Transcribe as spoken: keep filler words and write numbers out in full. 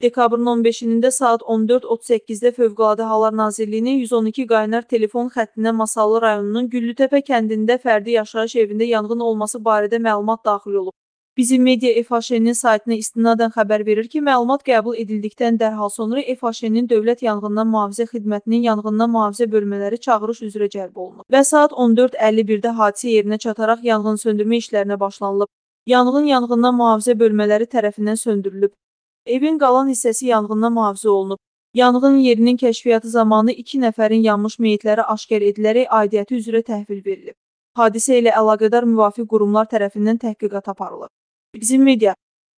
Dekabrın on beşində saat on dörd otuz səkkizdə Fövqəladə Hallar Nazirliyinin yüz on iki qaynar telefon xəttinə Masallı rayonunun Güllütəpə kəndində fərdi yaşayış evində yanğın olması barədə məlumat daxil olub. Bizim media F H N-nin saytına istinadən xəbər verir ki, məlumat qəbul edildikdən dərhal sonra F H N-nin Dövlət Yanğından Mühafizə Xidmətinin yanğından mühafizə bölmələri çağırış üzrə cəlb olunub və saat on dörd əlli birdə hadisə yerinə çataraq yanğın söndürmə işlərinə başlanılıb. Yanğın yanğından mühafizə bölmələri tərəfindən söndürülüb. Evin qalan hissəsi yanğından mühafizə olunub. Yanğın yerinin kəşfiyyatı zamanı iki nəfərin yanmış meyitləri aşkar edilərək aidiyyəti üzrə təhvil verilib. Hadisə ilə əlaqədar müvafiq qurumlar tərəfindən təhqiqat aparılır. Bizim media